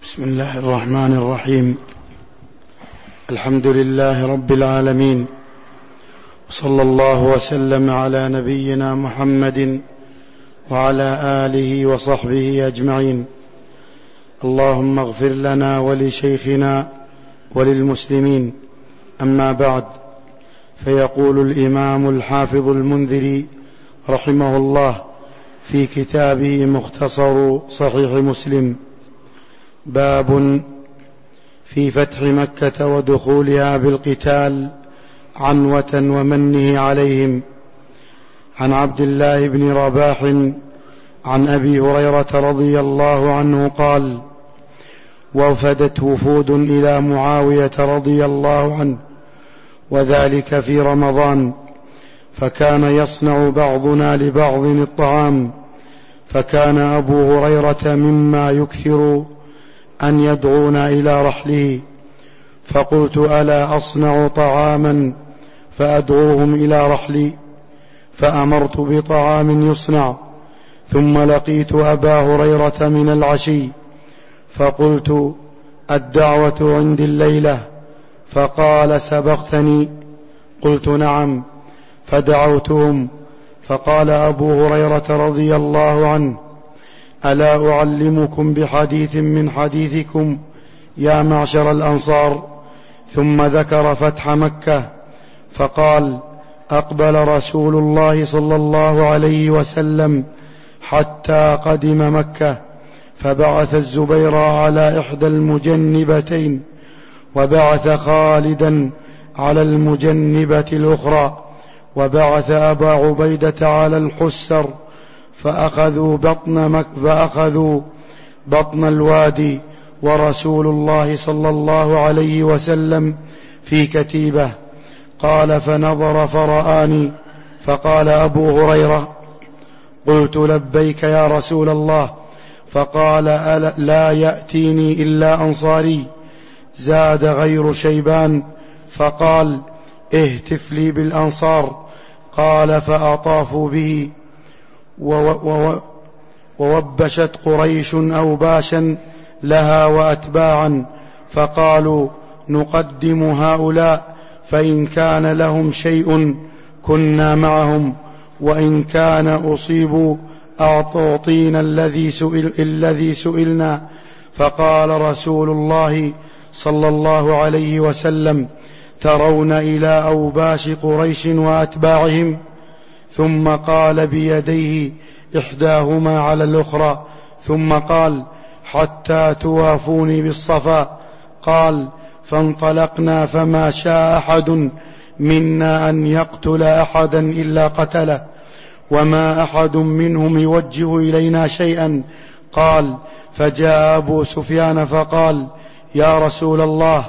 بسم الله الرحمن الرحيم. الحمد لله رب العالمين، وصلى الله وسلم على نبينا محمد وعلى آله وصحبه أجمعين. اللهم اغفر لنا ولشيخنا وللمسلمين. أما بعد، فيقول الإمام الحافظ المنذري رحمه الله في كتابه مختصر صحيح مسلم: باب في فتح مكة ودخولها بالقتال عنوة ومنه عليهم. عن عبد الله بن رباح عن أبي هريرة رضي الله عنه قال: وفدت وفود إلى معاوية رضي الله عنه، وذلك في رمضان، فكان يصنع بعضنا لبعض الطعام، فكان أبو هريرة مما يكثر أن يدعونا إلى رحله، فقلت: ألا أصنع طعاما فأدعوهم إلى رحلي؟ فأمرت بطعام يصنع، ثم لقيت أبا هريرة من العشي، فقلت: الدعوة عندي الليلة؟ فقال: سبقتني؟ قلت: نعم. فدعوتهم، فقال أبو هريرة رضي الله عنه: ألا أعلمكم بحديث من حديثكم يا معشر الأنصار؟ ثم ذكر فتح مكة، فقال: أقبل رسول الله صلى الله عليه وسلم حتى قدم مكة، فبعث الزبير على إحدى المجنبتين، وبعث خالدا على المجنبة الأخرى، وبعث أبا عبيدة على الحسر، فأخذوا بطن الوادي، ورسول الله صلى الله عليه وسلم في كتيبة. قال: فنظر فرآني، فقال أبو هريرة: قلت: لبيك يا رسول الله. فقال: لا يأتيني إلا أنصاري. زاد غير شيبان، فقال: اهتف لي بالأنصار. قال: فأطافوا به، ووبشت قريش أوباشا لها وأتباعا، فقالوا: نقدم هؤلاء، فإن كان لهم شيء كنا معهم، وإن كان أصيبوا أعطينا الذي سئلنا. فقال رسول الله صلى الله عليه وسلم: ترون إلى أوباش قريش وأتباعهم؟ ثم قال بيديه إحداهما على الأخرى، ثم قال: حتى توافوني بالصفا. قال: فانطلقنا، فما شاء أحد منا أن يقتل أحدا إلا قتله، وما أحد منهم يوجه إلينا شيئا. قال: فجاء أبو سفيان فقال: يا رسول الله،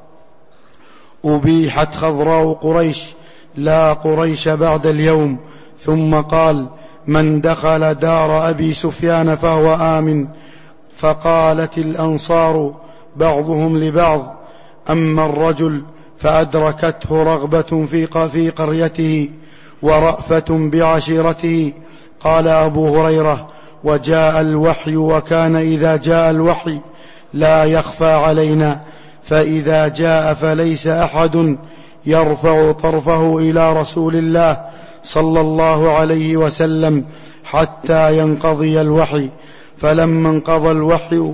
أبيحت خضراء قريش، لا قريش بعد اليوم. ثم قال: من دخل دار أبي سفيان فهو آمن. فقالت الأنصار بعضهم لبعض: أما الرجل فأدركته رغبة في قريته ورأفة بعشيرته. قال أبو هريرة: وجاء الوحي، وكان إذا جاء الوحي لا يخفى علينا، فإذا جاء فليس أحد يرفع طرفه إلى رسول الله صلى الله عليه وسلم حتى ينقضي الوحي. فلما انقضى الوحي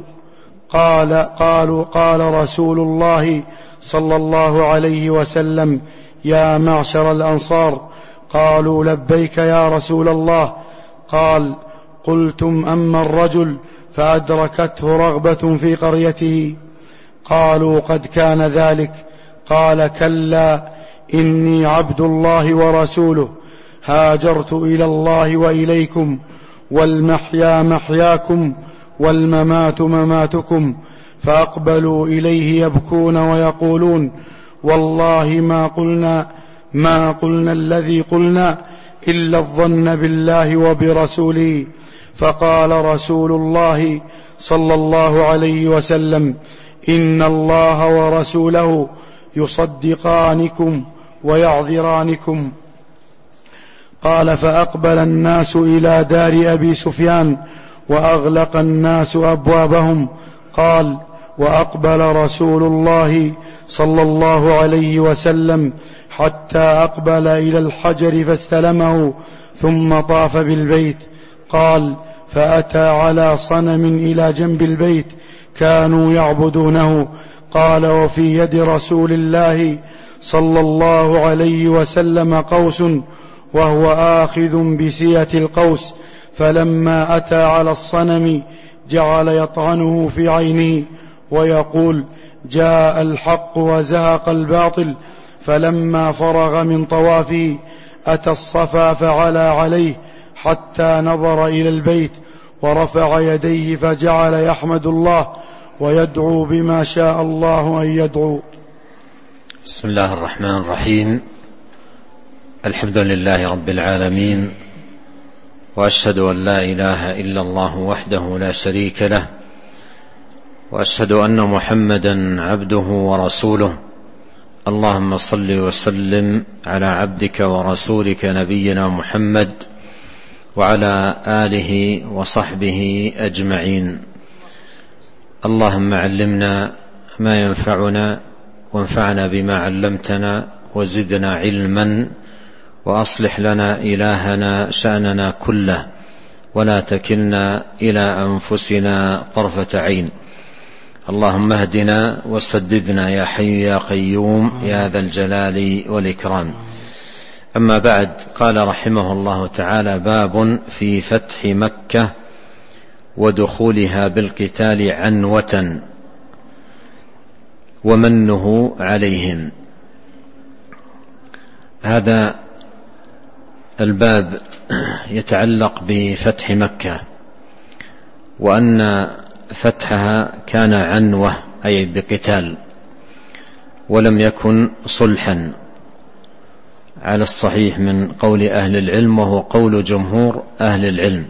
قال رسول الله صلى الله عليه وسلم: يا معشر الأنصار. قالوا: لبيك يا رسول الله. قال: قلتم: أما الرجل فأدركته رغبة في قريته. قالوا: قد كان ذلك. قال: كلا، إني عبد الله ورسوله، هاجرت إلى الله وإليكم، والمحيا محياكم، والممات مماتكم. فأقبلوا إليه يبكون ويقولون: والله ما قلنا الذي قلنا إلا الظن بالله وبرسوله. فقال رسول الله صلى الله عليه وسلم: إن الله ورسوله يصدقانكم ويعذرانكم. قال: فأقبل الناس إلى دار أبي سفيان، وأغلق الناس أبوابهم. قال: وأقبل رسول الله صلى الله عليه وسلم حتى أقبل إلى الحجر فاستلمه ثم طاف بالبيت. قال: فأتى على صنم إلى جنب البيت كانوا يعبدونه. قال: وفي يد رسول الله صلى الله عليه وسلم قوس وهو آخذ بسية القوس، فلما أتى على الصنم جعل يطعنه في عينه ويقول: جاء الحق وزهق الباطل. فلما فرغ من طوافه أتى الصفا فعلى عليه حتى نظر إلى البيت ورفع يديه فجعل يحمد الله ويدعو بما شاء الله أن يدعو. بسم الله الرحمن الرحيم. الحمد لله رب العالمين، وأشهد أن لا إله إلا الله وحده لا شريك له، وأشهد أن محمدا عبده ورسوله. اللهم صل وسلم على عبدك ورسولك نبينا محمد وعلى آله وصحبه أجمعين. اللهم علمنا ما ينفعنا وانفعنا بما علمتنا وزدنا علما، وأصلح لنا إلهنا شأننا كله ولا تكلنا إلى أنفسنا طرفة عين. اللهم اهدنا وسددنا يا حي يا قيوم يا ذا الجلال والإكرام. أما بعد، قال رحمه الله تعالى: باب في فتح مكة ودخولها بالقتال عنوة ومنه عليهم. هذا الباب يتعلق بفتح مكة، وأن فتحها كان عنوة أي بقتال، ولم يكن صلحا على الصحيح من قول أهل العلم، وهو قول جمهور أهل العلم،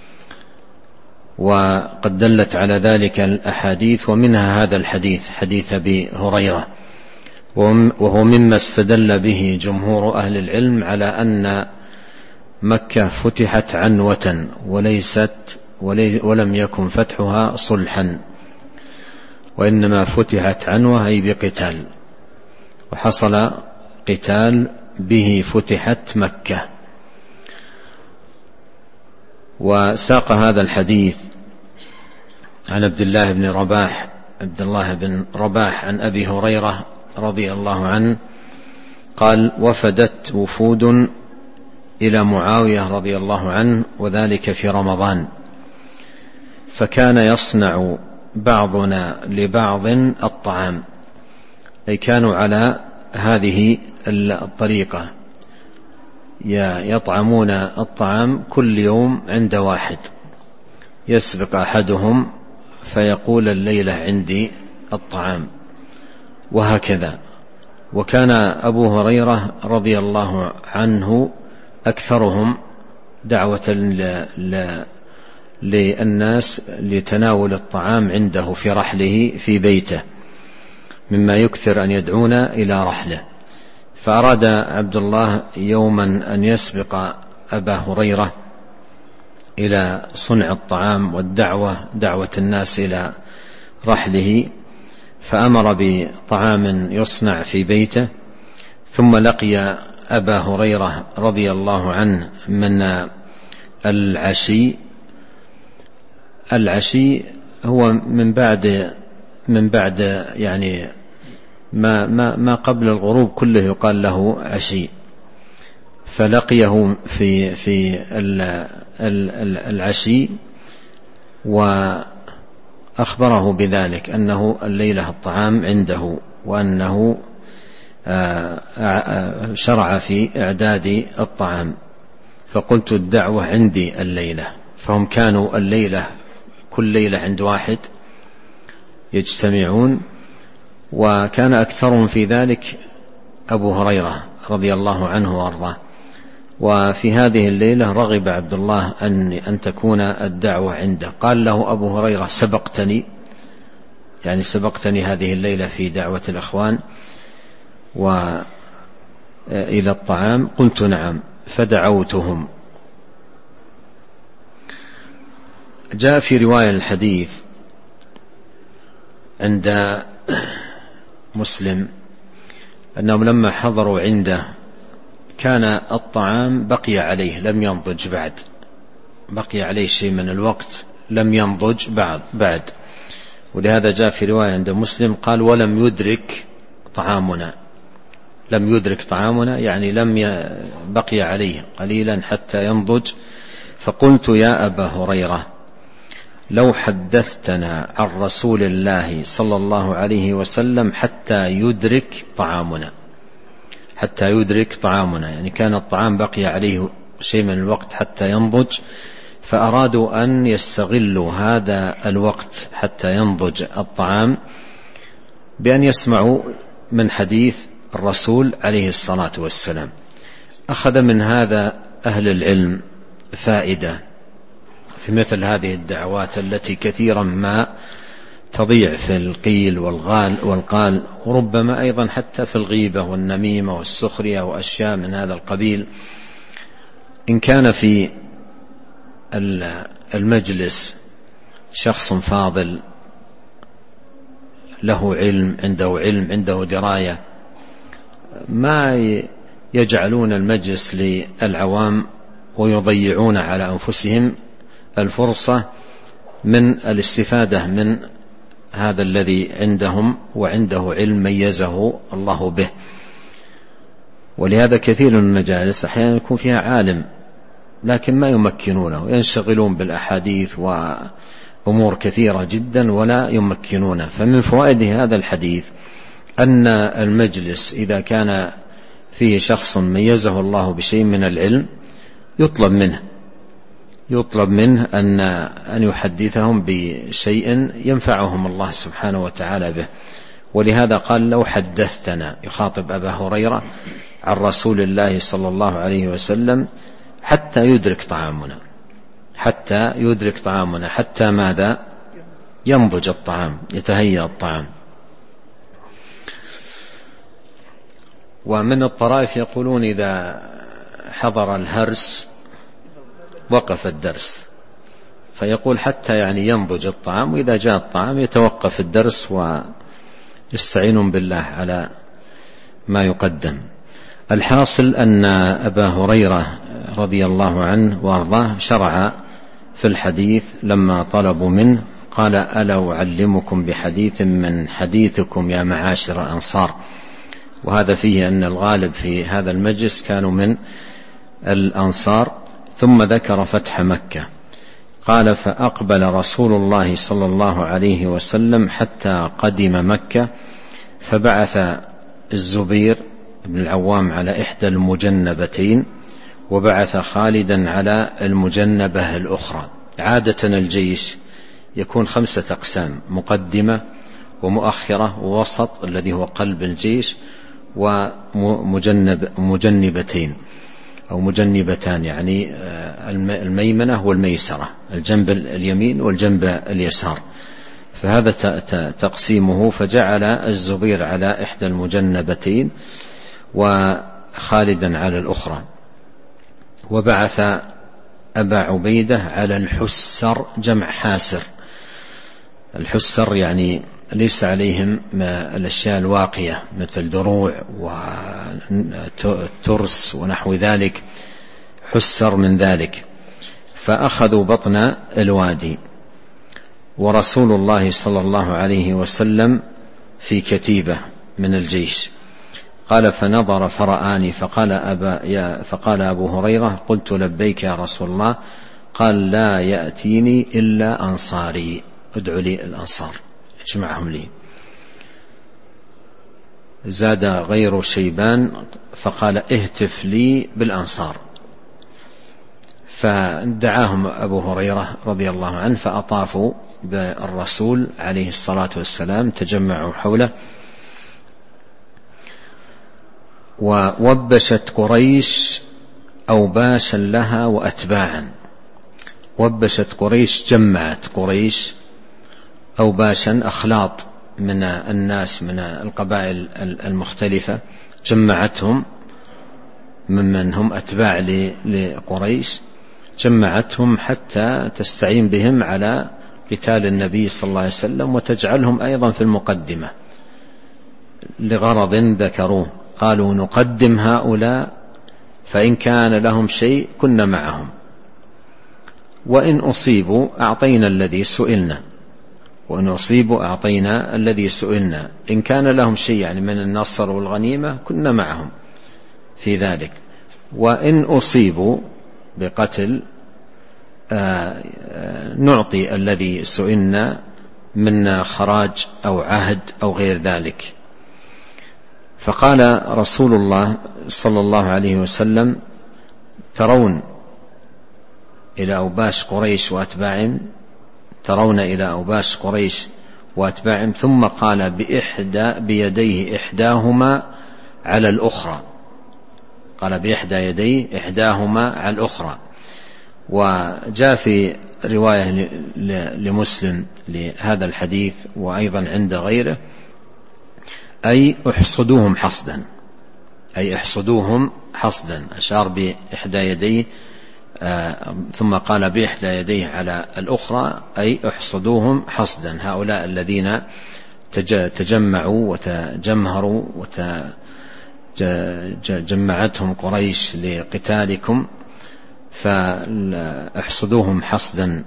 وقد دلت على ذلك الأحاديث، ومنها هذا الحديث، حديث أبي هريرة، وهو مما استدل به جمهور أهل العلم على أن مكة فتحت عنوة ولم يكن فتحها صلحا، وإنما فتحت عنوة أي بقتال، وحصل قتال به فتحت مكة. وساق هذا الحديث عن عبد الله بن رباح عن أبي هريرة رضي الله عنه قال: وفدت وفود إلى معاوية رضي الله عنه، وذلك في رمضان، فكان يصنع بعضنا لبعض الطعام، أي كانوا على هذه الطريقة، يطعمون الطعام كل يوم عند واحد، يسبق أحدهم فيقول: الليلة عندي الطعام، وهكذا. وكان أبو هريرة رضي الله عنه أكثرهم دعوة للناس لتناول الطعام عنده في رحله في بيته، مما يكثر أن يدعون إلى رحله. فأراد عبد الله يوما أن يسبق أبا هريرة إلى صنع الطعام دعوة الناس إلى رحله، فأمر بطعام يصنع في بيته، ثم لقي أبا هريرة رضي الله عنه من العشي هو من بعد يعني ما قبل الغروب كله يقال له عشي، فلقيه في العشي وأخبره بذلك، أنه الليلة الطعام عنده، وأنه شرع في إعداد الطعام. فقلت: الدعوة عندي الليلة. فهم كانوا الليلة كل ليلة عند واحد يجتمعون، وكان أكثرهم في ذلك أبو هريرة رضي الله عنه وأرضاه. وفي هذه الليلة رغب عبد الله أن تكون الدعوة عنده. قال له أبو هريرة: سبقتني هذه الليلة في دعوة الأخوان وإلى الطعام؟ قلت: نعم. فدعوتهم. جاء في رواية الحديث عند مسلم أنهم لما حضروا عنده كان الطعام بقي عليه لم ينضج بعد، بقي عليه شيء من الوقت لم ينضج بعد. ولهذا جاء في رواية عند مسلم قال ولم يدرك طعامنا، لم يدرك طعامنا يعني بقي عليه قليلا حتى ينضج. فقلت يا أبا هريرة لو حدثتنا عن رسول الله صلى الله عليه وسلم حتى يدرك طعامنا، حتى يدرك طعامنا يعني كان الطعام بقي عليه شيء من الوقت حتى ينضج، فأرادوا أن يستغلوا هذا الوقت حتى ينضج الطعام بأن يسمعوا من حديث الرسول عليه الصلاة والسلام. أخذ من هذا أهل العلم فائدة في مثل هذه الدعوات التي كثيرا ما تضيع في القيل والقال، وربما أيضا حتى في الغيبة والنميمة والسخرية وأشياء من هذا القبيل. إن كان في المجلس شخص فاضل له علم، عنده دراية، ما يجعلون المجلس للعوام ويضيعون على أنفسهم الفرصة من الاستفادة من هذا الذي عندهم وعنده علم ميزه الله به. ولهذا كثير من المجالس أحيانا يكون فيها عالم لكن ما يمكنونه، ينشغلون بالأحاديث وأمور كثيرة جدا ولا يمكنونه. فمن فوائد هذا الحديث أن المجلس إذا كان فيه شخص ميزه الله بشيء من العلم يطلب منه أن يحدثهم بشيء ينفعهم الله سبحانه وتعالى به. ولهذا قال لو حدثتنا، يخاطب أبا هريرة، عن رسول الله صلى الله عليه وسلم حتى يدرك طعامنا، حتى ماذا؟ ينضج الطعام، يتهيأ الطعام. ومن الطرائف يقولون إذا حضر الهرس وقف الدرس، فيقول حتى يعني ينضج الطعام، وإذا جاء الطعام يتوقف الدرس ويستعين بالله على ما يقدم. الحاصل أن أبا هريرة رضي الله عنه وارضاه شرع في الحديث لما طلبوا منه قال ألا أعلمكم بحديث من حديثكم يا معاشر الأنصار. وهذا فيه أن الغالب في هذا المجلس كانوا من الأنصار. ثم ذكر فتح مكة، قال فأقبل رسول الله صلى الله عليه وسلم حتى قدم مكة، فبعث الزبير بن العوام على إحدى المجنبتين، وبعث خالدا على المجنبة الأخرى. عادة الجيش يكون 5 أقسام: مقدمة ومؤخرة ووسط الذي هو قلب الجيش، ومجنبتين أو مجنبتان، يعني الميمنة والميسرة، الجنب اليمين والجنب اليسار. فهذا تقسيمه. فجعل الزبير على إحدى المجنبتين وخالدا على الأخرى، وبعث أبا عبيدة على الحسر، جمع حاسر. الحسر يعني ليس عليهم الأشياء الواقية مثل دروع وترس ونحو ذلك، حسر من ذلك. فأخذوا بطن الوادي، ورسول الله صلى الله عليه وسلم في كتيبة من الجيش. قال فنظر فرآني فقال أبو هريرة قلت لبيك يا رسول الله. قال لا يأتيني إلا أنصاري، ادعو لي الأنصار اجمعهم لي. زاد غير شيبان فقال اهتف لي بالأنصار، فدعاهم أبو هريرة رضي الله عنه فأطافوا بالرسول عليه الصلاة والسلام، تجمعوا حوله. ووبشت قريش أوباشا لها وأتباعا. وبشت قريش، جمعت قريش أوباشا، أخلاط من الناس من القبائل المختلفة، جمعتهم ممن هم أتباع لقريش، جمعتهم حتى تستعين بهم على قتال النبي صلى الله عليه وسلم وتجعلهم أيضا في المقدمة لغرض ذكروه. قالوا نقدم هؤلاء فإن كان لهم شيء كنا معهم، وإن أصيبوا أعطينا الذي سئلنا، وإن أصيبوا أعطينا الذي سئلنا، إن كان لهم شيء يعني من النصر والغنيمة كنا معهم في ذلك، وإن أصيبوا بقتل نعطي الذي سئلنا من خراج أو عهد أو غير ذلك. فقال رسول الله صلى الله عليه وسلم ترون إلى أوباش قريش وأتباعهم، ترون إلى أوباش قريش وأتباعهم، ثم قال بيديه إحداهما على الأخرى، قال بإحدى يديه إحداهما على الأخرى. وجاء في رواية لمسلم لهذا الحديث وأيضا عند غيره أي احصدوهم حصدا، أي احصدوهم حصدا، أشار بإحدى يديه ثم قال بإحدى يديه على الأخرى أي احصدوهم حصدا، هؤلاء الذين تجمعوا وتجمهروا وجمعتهم قريش لقتالكم فاحصدوهم حصدا.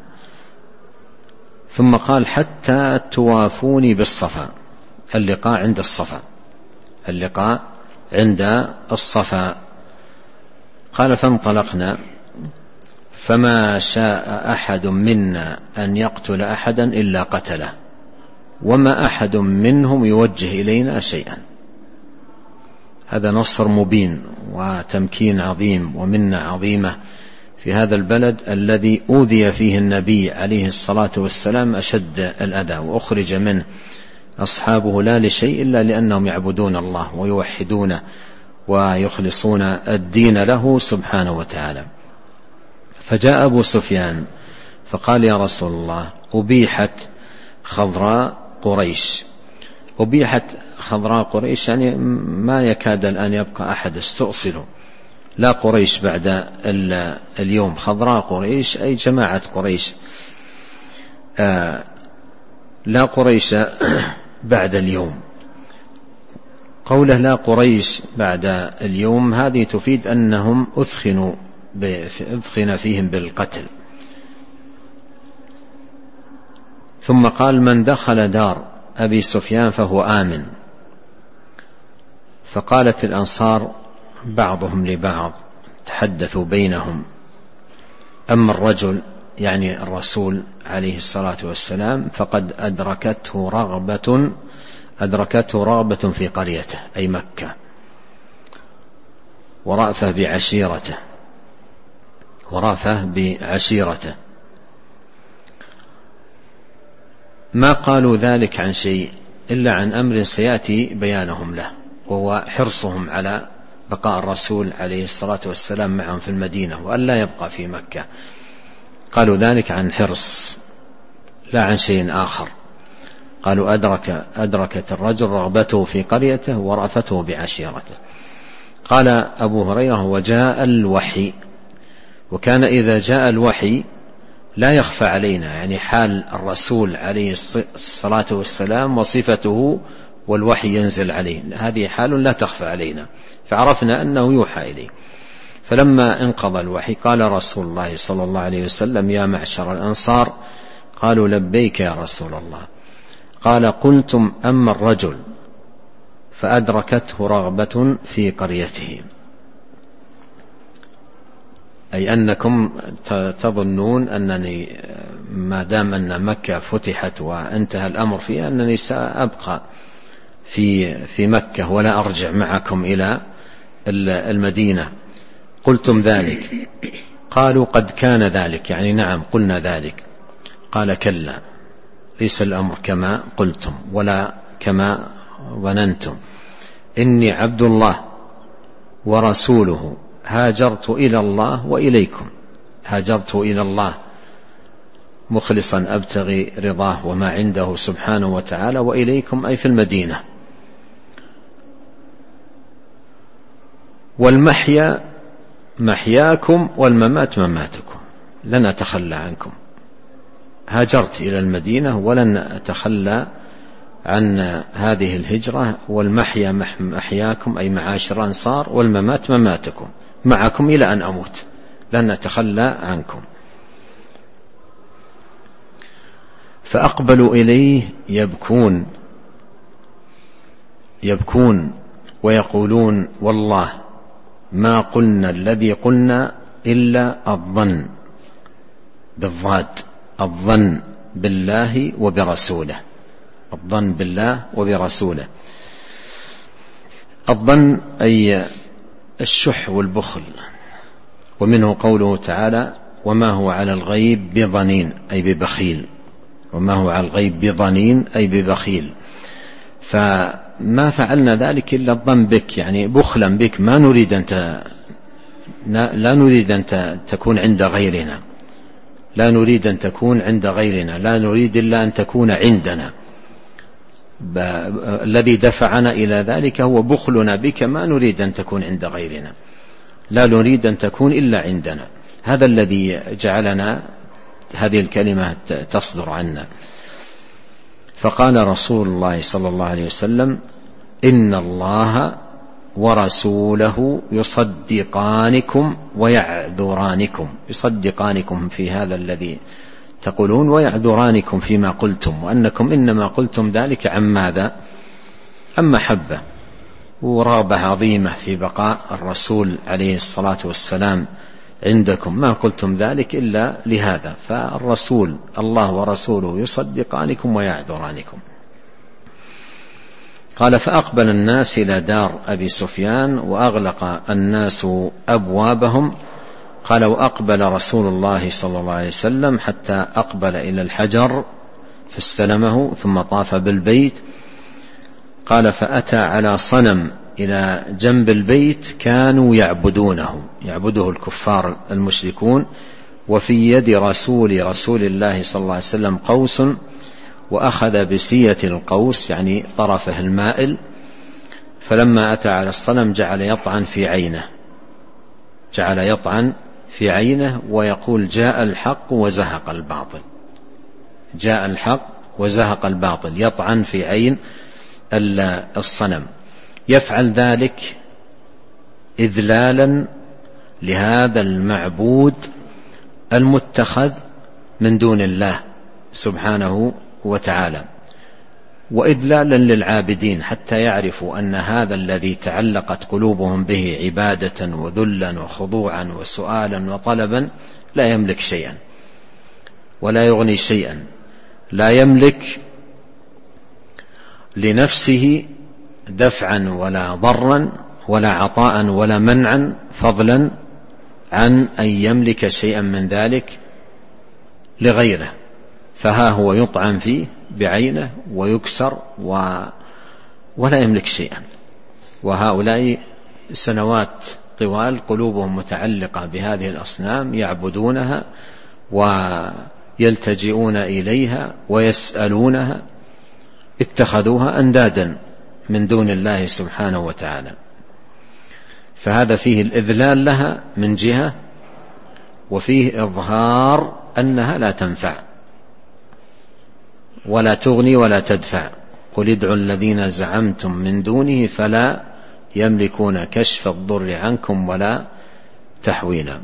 ثم قال حتى توافوني بالصفا، اللقاء عند الصفا، اللقاء عند الصفا. قال فانطلقنا فما شاء أحد منا أن يقتل أحدا إلا قتله، وما أحد منهم يوجه إلينا شيئا. هذا نصر مبين وتمكين عظيم ومنة عظيمة في هذا البلد الذي أوذي فيه النبي عليه الصلاة والسلام أشد الأذى، وأخرج منه أصحابه لا لشيء إلا لأنهم يعبدون الله ويوحدونه ويخلصون الدين له سبحانه وتعالى. فجاء أبو سفيان فقال يا رسول الله أبيحت خضراء قريش. أبيحت خضراء قريش يعني ما يكاد الآن يبقى أحد استؤصلوا، لا قريش بعد اليوم، خضراء قريش أي جماعة قريش، لا قريش بعد اليوم. قوله لا قريش بعد اليوم هذه تفيد أنهم أثخن فيهم بالقتل. ثم قال من دخل دار أبي سفيان فهو آمن. فقالت الأنصار بعضهم لبعض تحدثوا بينهم أما الرجل يعني الرسول عليه الصلاة والسلام فقد أدركته رغبة في قريته أي مكة، ورأفة بعشيرته. ما قالوا ذلك عن شيء إلا عن أمر سيأتي بيانهم له، وهو حرصهم على بقاء الرسول عليه الصلاة والسلام معهم في المدينة وأن لا يبقى في مكة. قالوا ذلك عن حرص لا عن شيء آخر. قالوا أدركت الرجل رغبته في قريته ورأفته بعشيرته. قال أبو هريرة وجاء الوحي، وكان إذا جاء الوحي لا يخفى علينا، يعني حال الرسول عليه الصلاة والسلام وصفته والوحي ينزل عليه، هذه حال لا تخفى علينا، فعرفنا أنه يوحى إليه. فلما انقضى الوحي قال رسول الله صلى الله عليه وسلم يا معشر الأنصار، قالوا لبيك يا رسول الله. قال قلتم أما الرجل فأدركته رغبة في قريته، أي أنكم تظنون أنني ما دام أن مكة فتحت وانتهى الأمر فيها أنني سأبقى في مكة ولا أرجع معكم إلى المدينة. قلتم ذلك؟ قالوا قد كان ذلك، يعني نعم قلنا ذلك. قال كلا، ليس الأمر كما قلتم ولا كما ظننتم، إني عبد الله ورسوله هاجرت إلى الله وإليكم. هاجرت إلى الله مخلصا أبتغي رضاه وما عنده سبحانه وتعالى، وإليكم أي في المدينة. والمحيا محياكم والممات مماتكم، لن أتخلى عنكم. هاجرت إلى المدينة ولن أتخلى عن هذه الهجرة، والمحيا محياكم أي معاشر الأنصار، والممات مماتكم، معكم إلى أن أموت، لن أتخلى عنكم. فأقبلوا إليه يبكون ويقولون: والله ما قلنا الذي قلنا إلا الظن، بالضاد، الظن بالله وبرسوله، الظن بالله وبرسوله. الظن أي الشح والبخل، ومنه قوله تعالى: وما هو على الغيب بضنين أي ببخيل، وما هو على الغيب بضنين أي ببخيل. فما فعلنا ذلك إلا الظن بك، يعني بخلا بك، لا نريد أن تكون عند غيرنا، لا نريد أن تكون عند غيرنا، لا نريد إلا أن تكون عندنا. الذي دفعنا إلى ذلك هو بخلنا بك، ما نريد أن تكون عند غيرنا، لا نريد أن تكون إلا عندنا. هذا الذي جعلنا هذه الكلمة تصدر عنا. فقال رسول الله صلى الله عليه وسلم: إن الله ورسوله يصدقانكم ويعذرانكم، يصدقانكم في هذا الذي تقولون، ويعذرانكم فيما قلتم، وأنكم إنما قلتم ذلك عن ماذا؟ عن محبة ورغبة عظيمة في بقاء الرسول عليه الصلاة والسلام عندكم، ما قلتم ذلك إلا لهذا. فالرسول، الله ورسوله يصدقانكم ويعذرانكم. قال: فأقبل الناس إلى دار أبي سفيان وأغلق الناس أبوابهم. قال: وأقبل رسول الله صلى الله عليه وسلم حتى أقبل إلى الحجر فاستلمه ثم طاف بالبيت. قال: فأتى على صنم إلى جنب البيت كانوا يعبده الكفار المشركون، وفي يد رسول الله صلى الله عليه وسلم قوس، وأخذ بسية القوس يعني طرفه المائل، فلما أتى على الصنم جعل يطعن في عينه ويقول: جاء الحق وزهق الباطل، جاء الحق وزهق الباطل، يطعن في عين الصنم. يفعل ذلك إذلالا لهذا المعبود المتخذ من دون الله سبحانه وتعالى، وإذلالا للعابدين حتى يعرفوا أن هذا الذي تعلقت قلوبهم به عبادة وذلا وخضوعا وسؤالا وطلبا لا يملك شيئا ولا يغني شيئا، لا يملك لنفسه دفعا ولا ضرا ولا عطاء ولا منعا، فضلا عن أن يملك شيئا من ذلك لغيره. فها هو يطعن فيه بعينه ويكسر ولا يملك شيئا، وهؤلاء سنوات طوال قلوبهم متعلقة بهذه الأصنام، يعبدونها ويلتجئون إليها ويسألونها، اتخذوها أندادا من دون الله سبحانه وتعالى. فهذا فيه الإذلال لها من جهة، وفيه إظهار أنها لا تنفع ولا تغني ولا تدفع. قل ادعوا الذين زعمتم من دونه فلا يملكون كشف الضر عنكم ولا تحويلا.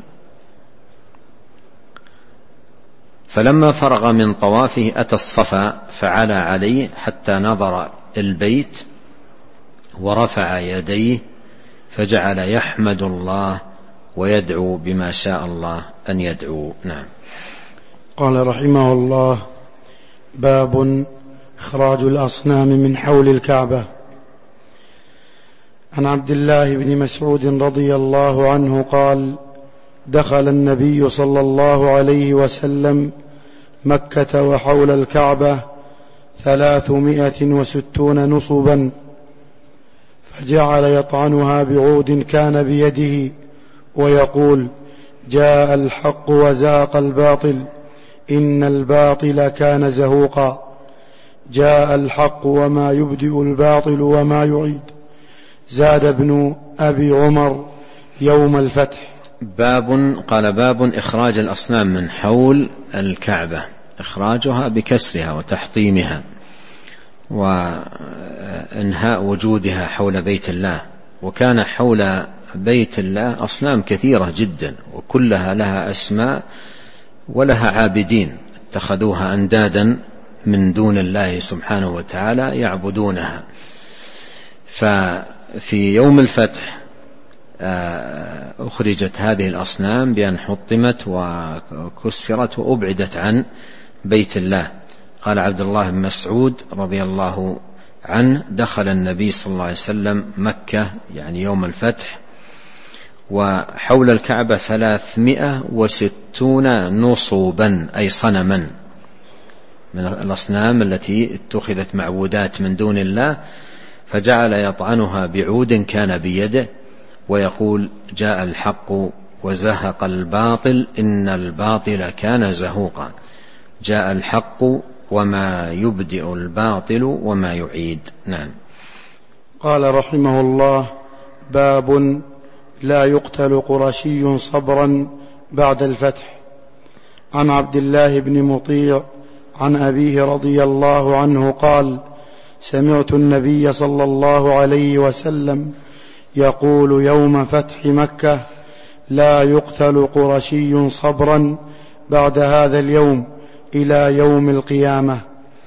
فلما فرغ من طوافه أتى الصفا فعلى عليه حتى نظر البيت ورفع يديه فجعل يحمد الله ويدعو بما شاء الله أن يدعو. نعم. قال رحمه الله: باب إخراج الأصنام من حول الكعبة. عن عبد الله بن مسعود رضي الله عنه قال: دخل النبي صلى الله عليه وسلم مكة وحول الكعبة 360 نصبا، فجعل يطعنها بعود كان بيده ويقول: جاء الحق وزهق الباطل إن الباطل كان زهوقا، جاء الحق وما يبدئ الباطل وما يعيد. زاد ابن أبي عمر يوم الفتح. قال: باب إخراج الأصنام من حول الكعبة. إخراجها بكسرها وتحطيمها وإنهاء وجودها حول بيت الله. وكان حول بيت الله أصنام كثيرة جدا، وكلها لها أسماء ولها عابدين اتخذوها أندادا من دون الله سبحانه وتعالى يعبدونها. ففي يوم الفتح أخرجت هذه الأصنام بأن حطمت وكسرت وأبعدت عن بيت الله. قال عبد الله بن مسعود رضي الله عنه: دخل النبي صلى الله عليه وسلم مكة يعني يوم الفتح وحول الكعبة 360 نصوبا أي صنما من الأصنام التي اتخذت معبودات من دون الله، فجعل يطعنها بعود كان بيده ويقول: جاء الحق وزهق الباطل إن الباطل كان زهوقا. جاء الحق وما يبدئ الباطل وما يعيد. نعم. قال رحمه الله: باب لا يقتل قرشي صبرا بعد الفتح. عن عبد الله بن مطيع عن أبيه رضي الله عنه قال: سمعت النبي صلى الله عليه وسلم يقول يوم فتح مكة: لا يقتل قرشي صبرا بعد هذا اليوم إلى يوم القيامة.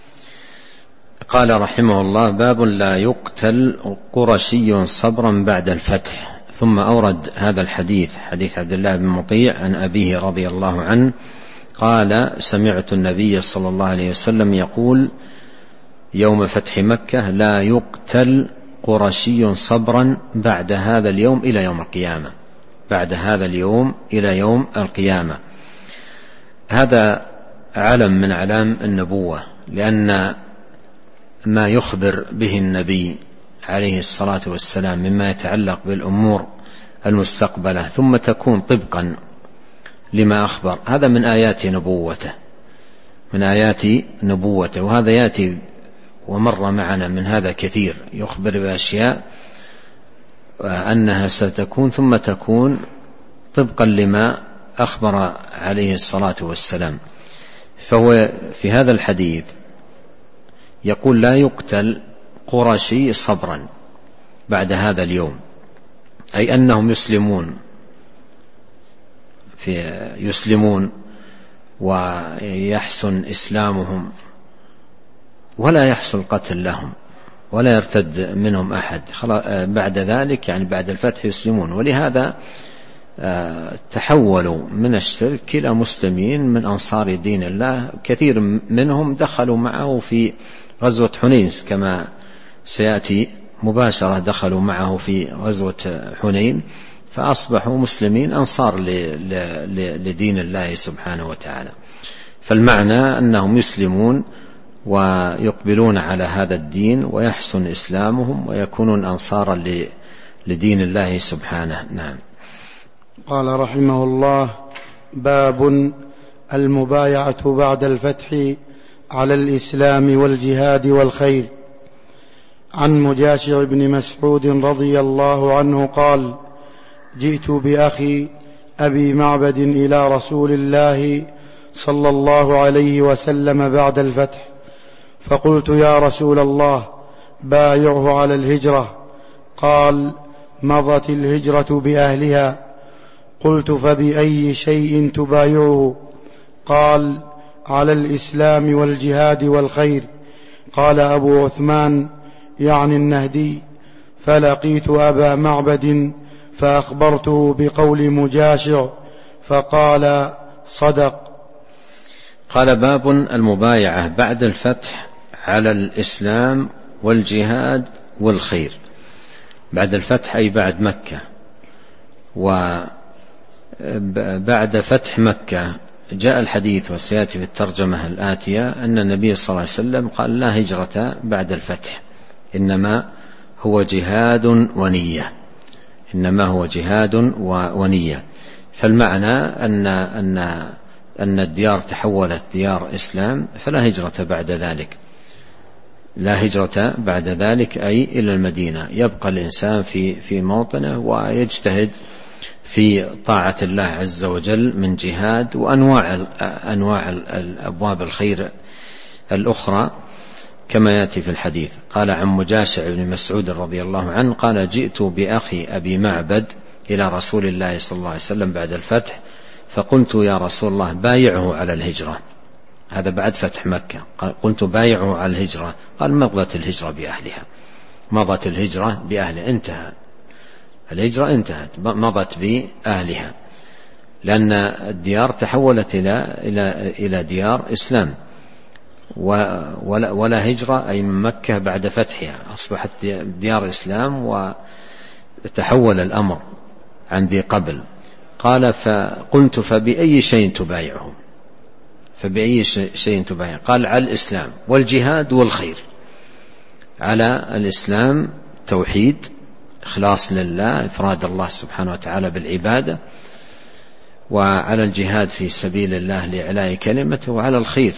قال رحمه الله: باب لا يقتل قرشي صبرا بعد الفتح. ثم أورد هذا الحديث، حديث عبد الله بن مطيع عن أبيه رضي الله عنه قال: سمعت النبي صلى الله عليه وسلم يقول يوم فتح مكة: لا يقتل قرشي صبرا بعد هذا اليوم إلى يوم القيامة. بعد هذا اليوم إلى يوم القيامة. هذا علم من علام النبوة، لأن ما يخبر به النبي عليه الصلاة والسلام مما يتعلق بالأمور المستقبلة ثم تكون طبقا لما أخبر، هذا من آيات نبوته، من آيات نبوته. وهذا يأتي ومر معنا من هذا كثير، يخبر بأشياء أنها ستكون ثم تكون طبقا لما أخبر عليه الصلاة والسلام. فهو في هذا الحديث يقول: لا يقتل قرشي صبرا بعد هذا اليوم، أي أنهم يسلمون ويحسن إسلامهم ولا يحصل قتل لهم ولا يرتد منهم أحد بعد ذلك، يعني بعد الفتح يسلمون. ولهذا تحولوا من الشرك إلى مسلمين من أنصار دين الله. كثير منهم دخلوا معه في غزوة حنين كما سيأتي مباشرة، دخلوا معه في غزوة حنين فأصبحوا مسلمين أنصار لدين الله سبحانه وتعالى. فالمعنى أنهم يسلمون ويقبلون على هذا الدين ويحسن إسلامهم ويكونون أنصارا لدين الله سبحانه. نعم. قال رحمه الله: باب المبايعة بعد الفتح على الإسلام والجهاد والخير. عن مجاشع بن مسعود رضي الله عنه قال: جئت بأخي أبي معبد إلى رسول الله صلى الله عليه وسلم بعد الفتح، فقلت: يا رسول الله، بايعه على الهجرة. قال: مضت الهجرة بأهلها. قلت: فبأي شيء تبايعه؟ قال: على الإسلام والجهاد والخير. قال أبو عثمان يعني النهدي: فلقيت أبا معبد فأخبرته بقول مجاشع فقال: صدق. قال: باب المبايعة بعد الفتح على الإسلام والجهاد والخير. بعد الفتح أي بعد مكة. وبعد فتح مكة جاء الحديث وسيأتي في الترجمة الآتية أن النبي صلى الله عليه وسلم قال: لا هجرة بعد الفتح، إنما هو جهاد ونية. إنما هو جهاد ونية. فالمعنى أن الديار تحولت ديار إسلام فلا هجرة بعد ذلك. لا هجرة بعد ذلك أي إلى المدينة، يبقى الإنسان في موطنه ويجتهد في طاعة الله عز وجل من جهاد وأنواع أبواب الخير الأخرى كما يأتي في الحديث. قال عن مجاشع بن مسعود رضي الله عنه قال جئت بأخي أبي معبد إلى رسول الله صلى الله عليه وسلم بعد الفتح فقلت يا رسول الله بايعه على الهجرة. هذا بعد فتح مكة. قلت بايعه على الهجرة. قال مضت الهجرة بأهلها. مضت الهجرة بأهلها. انتهى الهجرة، انتهت، مضت بأهلها، لأن الديار تحولت إلى ديار إسلام، ولا هجرة أي من مكة بعد فتحها، أصبحت ديار إسلام وتحول الأمر عن ذي قبل. قال فقلت فبأي شيء تبايعهم؟ فبأي شيء تبايع؟ قال على الإسلام والجهاد والخير. على الإسلام توحيد، إخلاص لله، إفراد الله سبحانه وتعالى بالعبادة، وعلى الجهاد في سبيل الله لإعلاء كلمته، وعلى الخير،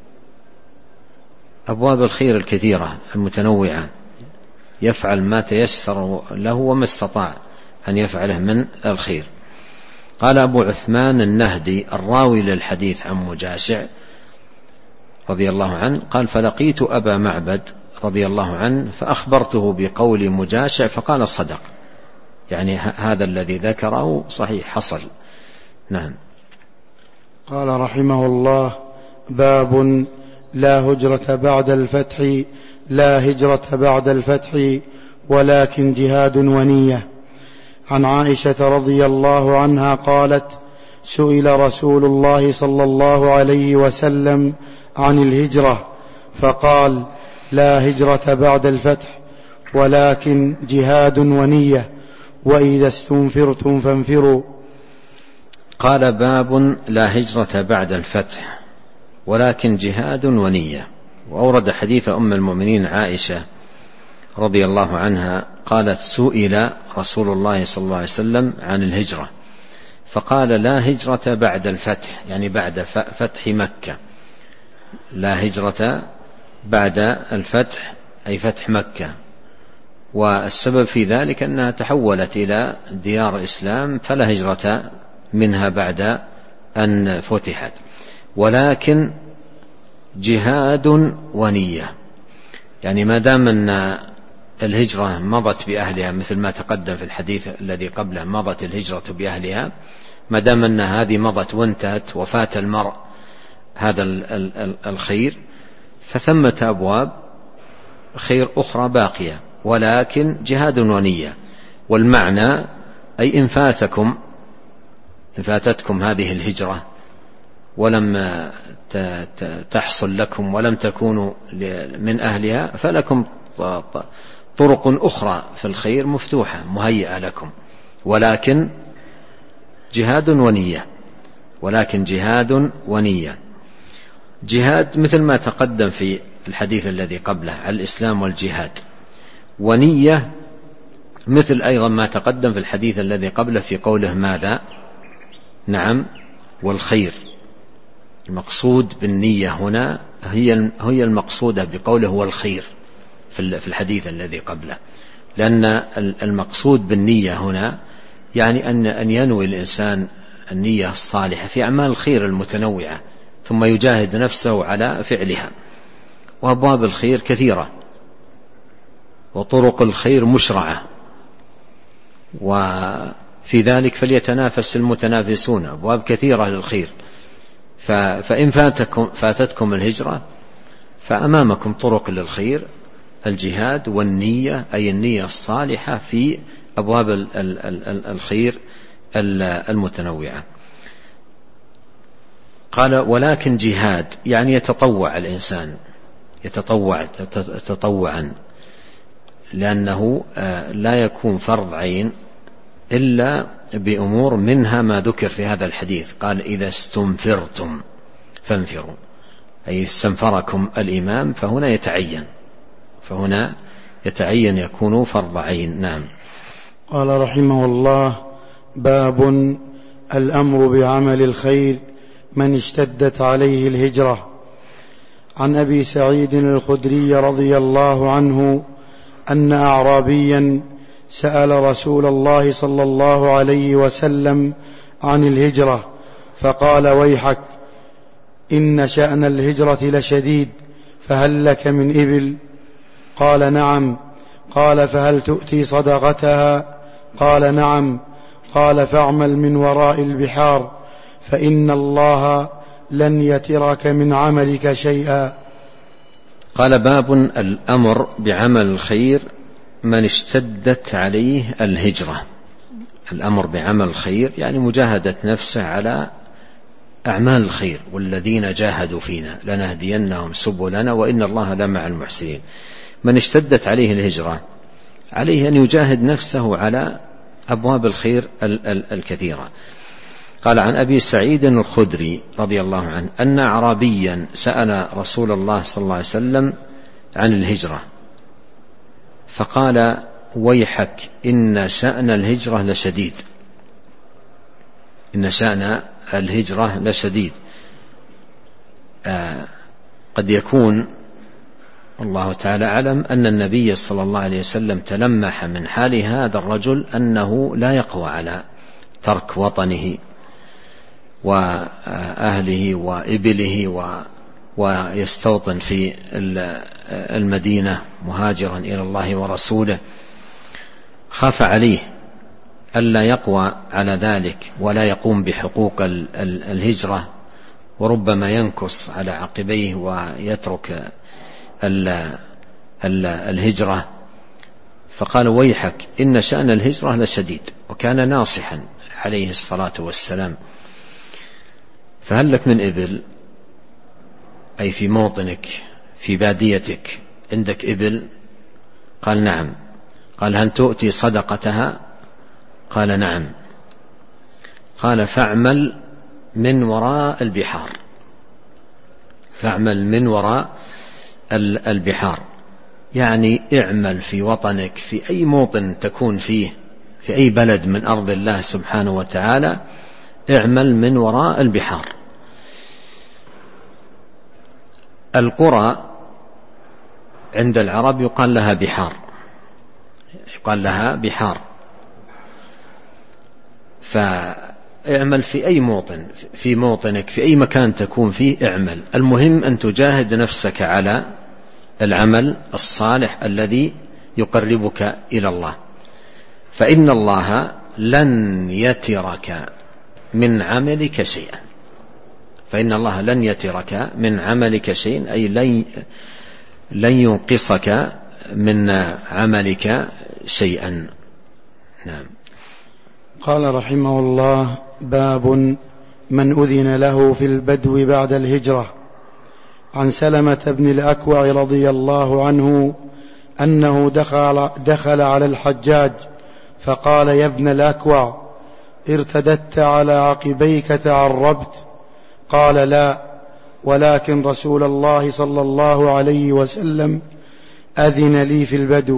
أبواب الخير الكثيرة المتنوعة، يفعل ما تيسر له وما استطاع أن يفعله من الخير. قال أبو عثمان النهدي الراوي للحديث عن مجاشع رضي الله عنه قال فلقيت أبا معبد رضي الله عنه فأخبرته بقول مجاشع فقال صدق، يعني هذا الذي ذكره صحيح، حصل. نعم. قال رحمه الله باب لا هجرة بعد الفتح، لا هجرة بعد الفتح ولكن جهاد ونية. عن عائشة رضي الله عنها قالت سئل رسول الله صلى الله عليه وسلم عن الهجرة فقال لا هجرة بعد الفتح ولكن جهاد ونية، وإذا استنفرتم فانفروا. قال باب لا هجرة بعد الفتح ولكن جهاد ونية. وأورد حديث أم المؤمنين عائشة رضي الله عنها قالت سئل رسول الله صلى الله عليه وسلم عن الهجرة فقال لا هجرة بعد الفتح، يعني بعد فتح مكة، لا هجرة بعد الفتح أي فتح مكة. والسبب في ذلك أنها تحولت إلى ديار الإسلام فلا هجرة منها بعد أن فتحت، ولكن جهاد ونية، يعني ما دام أن الهجرة مضت بأهلها مثل ما تقدم في الحديث الذي قبله، مضت الهجرة بأهلها، ما دام أن هذه مضت وانتهت وفات المرء هذا الخير، فثمة أبواب خير أخرى باقية، ولكن جهاد ونية. والمعنى أي إن فاتتكم هذه الهجرة ولم تحصل لكم ولم تكونوا من أهلها فلكم طرق أخرى في الخير مفتوحة مهيئة لكم، ولكن جهاد ونية، ولكن جهاد ونية. جهاد مثل ما تقدم في الحديث الذي قبله على الإسلام والجهاد، ونية مثل أيضا ما تقدم في الحديث الذي قبله في قوله ماذا؟ نعم، والخير. المقصود بالنية هنا هي المقصودة بقوله هو الخير في الحديث الذي قبله، لأن المقصود بالنية هنا يعني أن ينوي الإنسان النية الصالحة في أعمال الخير المتنوعة ثم يجاهد نفسه على فعلها. وأبواب الخير كثيرة وطرق الخير مشرعة، وفي ذلك فليتنافس المتنافسون، أبواب كثيرة للخير. فإن فاتتكم الهجرة فأمامكم طرق للخير، الجهاد والنية أي النية الصالحة في أبواب الخير المتنوعة. قال ولكن جهاد يعني يتطوع الإنسان، يتطوع تطوعا، لأنه لا يكون فرض عين إلا بأمور منها ما ذكر في هذا الحديث. قال إذا استنفرتم فانفروا، أي استنفركم الإمام فهنا يتعين يكون فرض عين. نعم. قال رحمه الله باب الأمر بعمل الخير من اشتدت عليه الهجرة. عن أبي سعيد الخدري رضي الله عنه أن أعرابيا سأل رسول الله صلى الله عليه وسلم عن الهجرة فقال: ويحك إن شأن الهجرة لشديد، فهل لك من إبل؟ قال: نعم. قال: فهل تؤتي صدقتها؟ قال: نعم. قال: فاعمل من وراء البحار، فإن الله لن يترك من عملك شيئا. قال: باب الأمر بعمل الخير من اشتدت عليه الهجرة. الأمر بعمل الخير يعني مجاهدة نفسه على أعمال الخير، والذين جاهدوا فينا لنهدينهم سبلنا وإن الله لمع المحسنين. من اشتدت عليه الهجرة عليه أن يجاهد نفسه على أبواب الخير الكثيرة. قال: عن أبي سعيد الخدري رضي الله عنه أن أعرابيا سأل رسول الله صلى الله عليه وسلم عن الهجرة فقال: ويحك إن شأن الهجرة لشديد. إن شأن الهجرة لشديد. قد يكون الله تعالى أعلم أن النبي صلى الله عليه وسلم تلمح من حال هذا الرجل أنه لا يقوى على ترك وطنه وأهله وإبله ويستوطن في المدينة مهاجرا إلى الله ورسوله. خاف عليه ألا يقوى على ذلك ولا يقوم بحقوق الهجرة، وربما ينكص على عقبيه ويترك الهجرة. فقال: ويحك إن شأن الهجرة لشديد. وكان ناصحا عليه الصلاة والسلام. فهل لك من إبل؟ أي في موطنك في باديتك عندك إبل؟ قال: نعم. قال: هل تؤتي صدقتها؟ قال: نعم. قال: فاعمل من وراء البحار. فاعمل من وراء البحار يعني اعمل في وطنك في أي موطن تكون فيه، في أي بلد من أرض الله سبحانه وتعالى، اعمل من وراء البحار. القرى عند العرب يقال لها بحار، يقال لها بحار. فاعمل في أي موطن، في موطنك في أي مكان تكون فيه اعمل. المهم أن تجاهد نفسك على العمل الصالح الذي يقربك إلى الله، فإن الله لن يترك من عملك شيئا. فإن الله لن يترك من عملك شيئا أي لن ينقصك من عملك شيئا. نعم. قال رحمه الله: باب من أذن له في البدو بعد الهجرة. عن سلمة بن الأكوع رضي الله عنه أنه دخل على الحجاج فقال: يا ابن الأكوع، ارتدت على عقبيك تعربت؟ قال: لا، ولكن رسول الله صلى الله عليه وسلم أذن لي في البدو.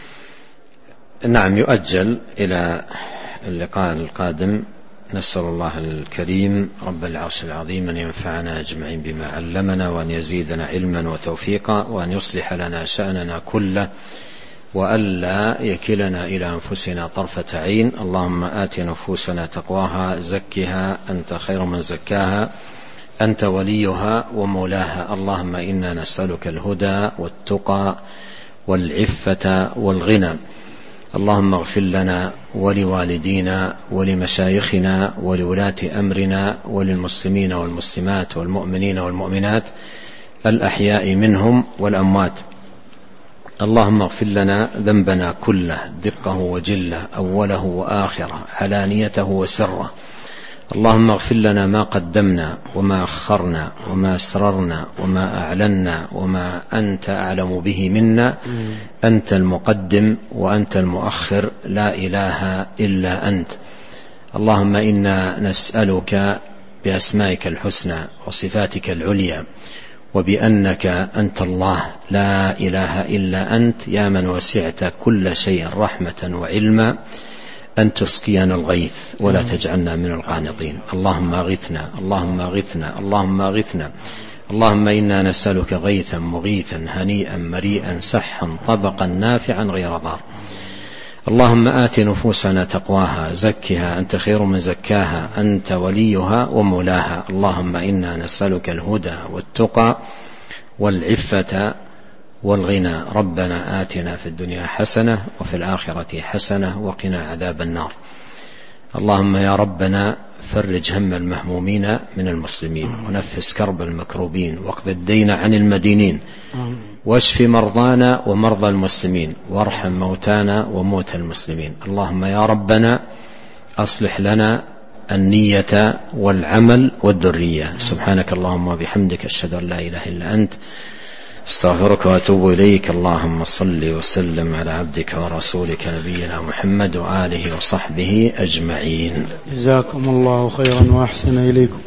نعم. يؤجل إلى اللقاء القادم. نسأل الله الكريم رب العرش العظيم أن ينفعنا أجمعين بما علمنا، وأن يزيدنا علما وتوفيقا، وأن يصلح لنا شأننا كله، وألا يكلنا إلى أنفسنا طرفة عين. اللهم آت نفوسنا تقواها، زكها أنت خير من زكاها، أنت وليها ومولاها. اللهم إنا نسألك الهدى والتقى والعفة والغنى. اللهم اغفر لنا ولوالدينا ولمشايخنا ولولاة أمرنا وللمسلمين والمسلمات والمؤمنين والمؤمنات الأحياء منهم والأموات. اللهم اغفر لنا ذنبنا كله، دقه وجله، أوله وآخره، علانيته وسره. اللهم اغفر لنا ما قدمنا وما أخرنا وما أسررنا وما أعلنا وما أنت أعلم به منا. أنت المقدم وأنت المؤخر، لا إله إلا أنت. اللهم إنا نسألك بأسمائك الحسنى وصفاتك العليا وبأنك أنت الله لا إله إلا أنت، يا من وسعت كل شيء رحمة وعلما، أن تسقينا الغيث ولا تجعلنا من القانطين. اللهم أغثنا، اللهم أغثنا، اللهم أغثنا. اللهم إنا نسألك غيثا مغيثا هنيئا مريئا سحا طبقا نافعا غير ضار. اللهم آت نفوسنا تقواها زكها أنت خير من زكاها أنت وليها ومولاها. اللهم إنا نسألك الهدى والتقى والعفة والغنى. ربنا آتنا في الدنيا حسنة وفي الآخرة حسنة وقنا عذاب النار. اللهم يا ربنا فرج هم المهمومين من المسلمين ونفس كرب المكروبين واقض الدين عن المدينين واشف مرضانا ومرضى المسلمين وارحم موتانا وموتى المسلمين. اللهم يا ربنا أصلح لنا النية والعمل والذرية. سبحانك اللهم وبحمدك أشهد أن لا إله إلا أنت استغفرك وأتوب إليك. اللهم صل وسلم على عبدك ورسولك نبينا محمد وآله وصحبه أجمعين. جزاكم الله خيرا وأحسن إليكم.